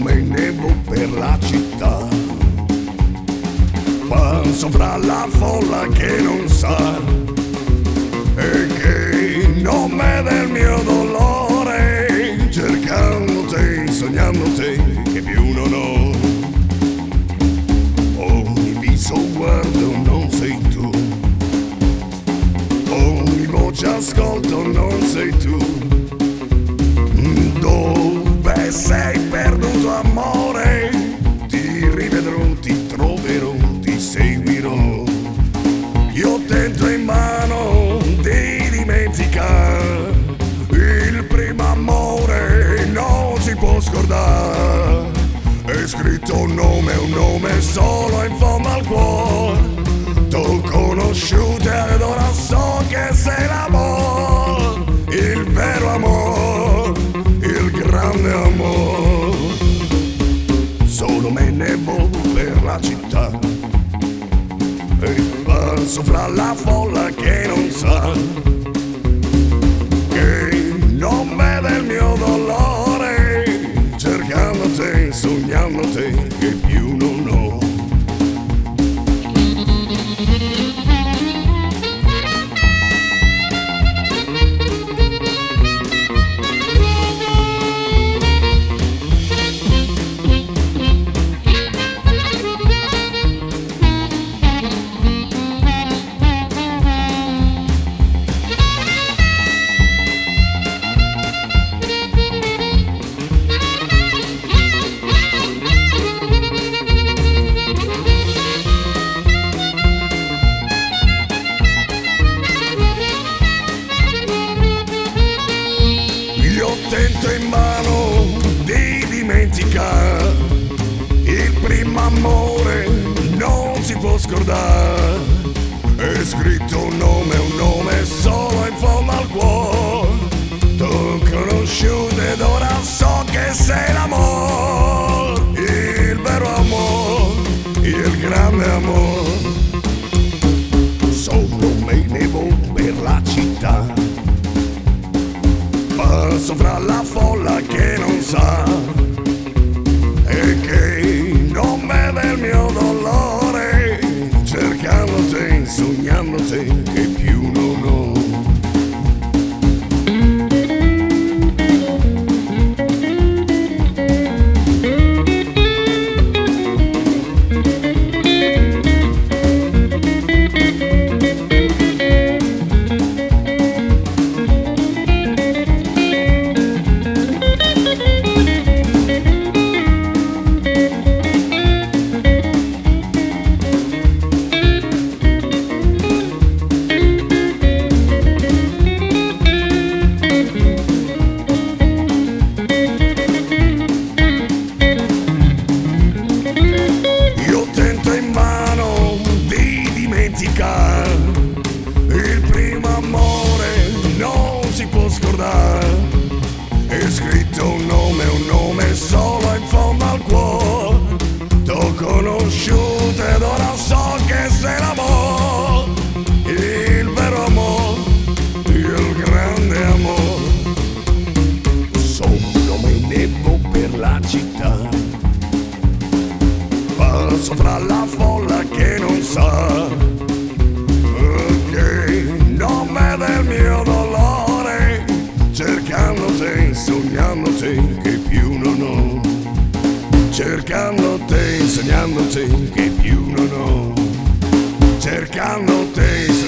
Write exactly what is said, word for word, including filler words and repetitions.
menevo per la città, passo fra la folla che non sa e che il nome del mio dolore, cercando te, sognando te, che più non ho. Ogni viso guardo non sei tu, ogni voce ascolto non sei tu. Dove sei perduto amore? Ti rivedrò, ti troverò, ti seguirò. Io tento in mano di dimenticare il primo amore, non si può scordare. È scritto un nome, un nome solo in fondo al cuore. T'ho conosciuto ed ora so che sei l'amore, il vero amore, il grande amore. Solo me ne vado per la città e passo fra la folla che non sa che il nome del mio dolore, cercando te, sognando te, che più non ho. Tento in mano di dimenticare il primo amore, non si può scordare. È scritto un nome, un nome solo in fondo al cuore. T'ho conosciuto ed ora so che sei l'amore, il vero amore, il grande amore. Solo me ne vado per la città, passo fra la folla che non sa e che il nome del mio dolore, cercando te, sognando te, che più non ho. Il primo amore non si può scordare. È scritto un nome, un nome solo in fondo al cuore. T'ho conosciuto ed ora so che sei l'amore, il vero amore, il grande amore. Solo me ne vado per la città, passo fra la folla che non sa del mio dolore, cercando te, sognando te, che più non ho. Cercando te, sognando te, che più non ho. Cercando te,